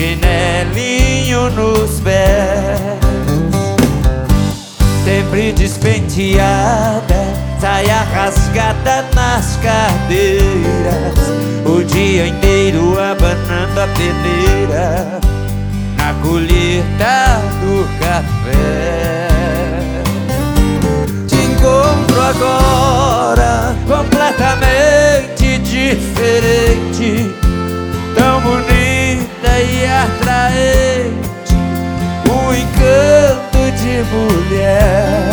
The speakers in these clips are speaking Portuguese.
chinelinho nos pés, sempre despenteada, saia rasgada nas cadeiras, o dia inteiro abanando a peneira na colheita do café. Te encontro agora completamente diferente, tão bonita e atraente, um encanto de mulher.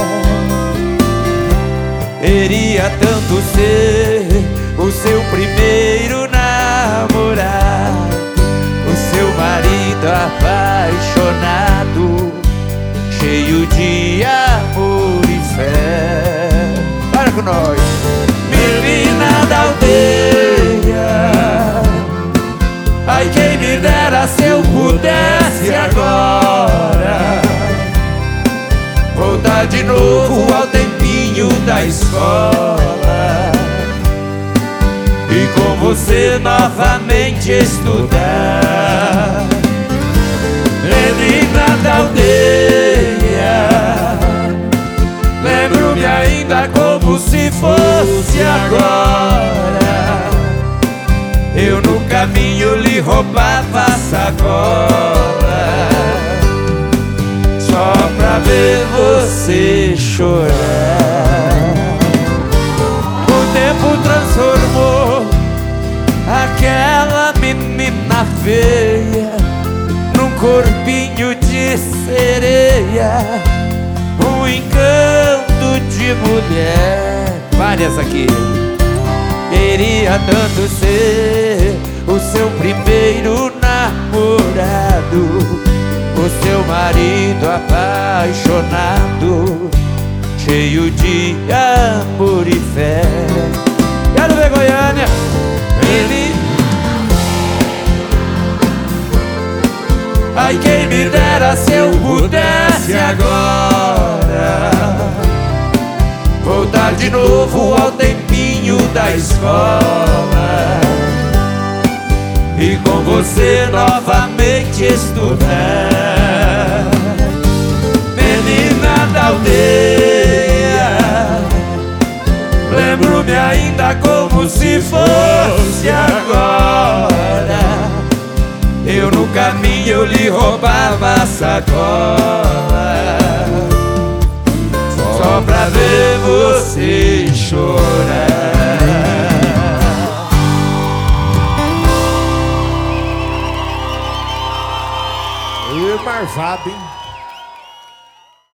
Queria tanto ser o seu primeiro namorado, o seu marido apaixonado, cheio de amor e fé. Para com nós, menina da aldeia. Ai, quem me dera se eu pudesse agora voltar de novo ao tempinho da escola e com você novamente estudar. Menina da aldeia, lembro-me ainda como se fosse agora. Eu no caminho lhe roubava a sacola só pra ver você chorar. O tempo transformou aquela menina feia num corpinho de sereia, um encanto de mulher. Várias aqui. Queria tanto ser o seu primeiro namorado, o seu marido apaixonado, cheio de amor e fé. Quero ver Goiânia. Ele... Ai, quem me dera se eu pudesse agora voltar de novo ao tempinho da escola e com você novamente estudar. Menina da aldeia, lembro-me ainda como se fosse agora. Eu no caminho eu lhe roubava a sacola só pra ver você chorar. Marvado, hein?